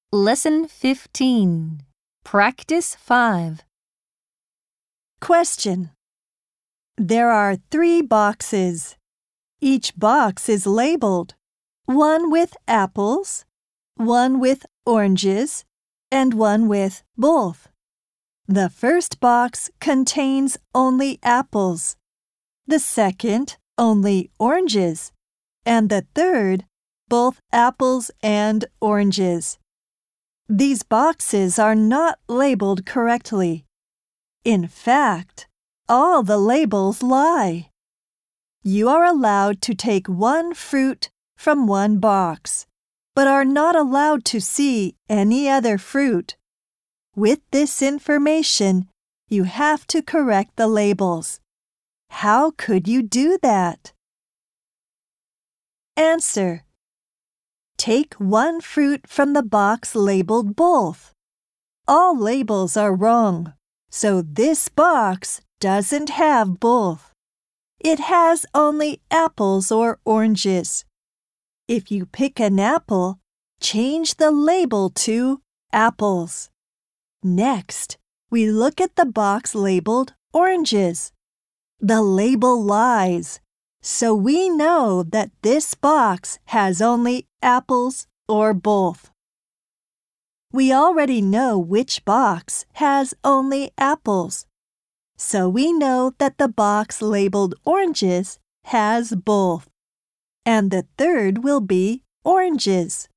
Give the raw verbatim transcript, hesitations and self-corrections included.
Lesson fifteen. Practice five. Question. There are three boxes. Each box is labeled, one with apples, one with oranges, and one with both. The first box contains only apples, the second only oranges, and the third both apples and oranges. These boxes are not labeled correctly. In fact, all the labels lie. You are allowed to take one fruit from one box, but are not allowed to see any other fruit. With this information, you have to correct the labels. How could you do that? Answer. Take one fruit from the box labeled both. All labels are wrong, so this box doesn't have both. It has only apples or oranges. If you pick an apple, change the label to apples. Next, we look at the box labeled oranges. The label lies, so we know that this box has only apples or both. We already know which box has only apples, so we know that the box labeled oranges has both, and the third will be oranges.